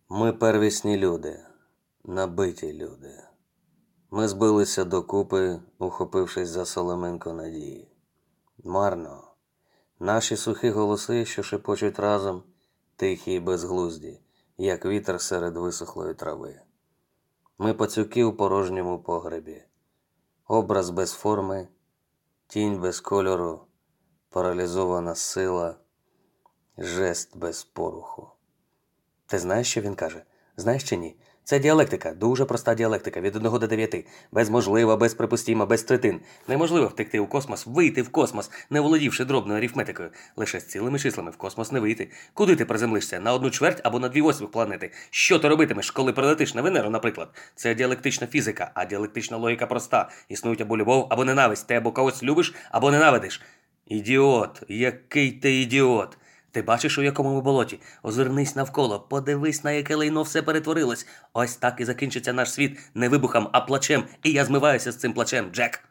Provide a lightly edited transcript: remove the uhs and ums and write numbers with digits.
Ми первісні люди, набиті люди. Ми збилися докупи, ухопившись за соломинку надії. Марно. Наші сухі голоси, що шепочуть разом, тихі й безглузді, як вітер серед висохлої трави. Ми пацюки у порожньому погребі. Образ без форми, тінь без кольору, паралізована сила, жест без поруху. Ти знаєш, що він каже? Знаєш чи ні? Це діалектика, дуже проста діалектика, від 1 до 9. Безможлива, безприпустима, без третин. Неможливо втекти у космос, вийти в космос, не володівши дробною арифметикою. Лише з цілими числами в космос не вийти. Куди ти приземлишся? На 1/4 або на 2/8 планети? Що ти робитимеш, коли прилетиш на Венеру, наприклад? Це діалектична фізика, а діалектична логіка проста. Існують або любов, або ненависть. Ти або когось любиш, або ненавидиш. Ідіот, який ти ідіот! Ти бачиш, у якому ми болоті? Озирнись навколо, подивись, на яке лайно все перетворилось. Ось так і закінчиться наш світ не вибухом, а плачем. І я змиваюся з цим плачем, Джек.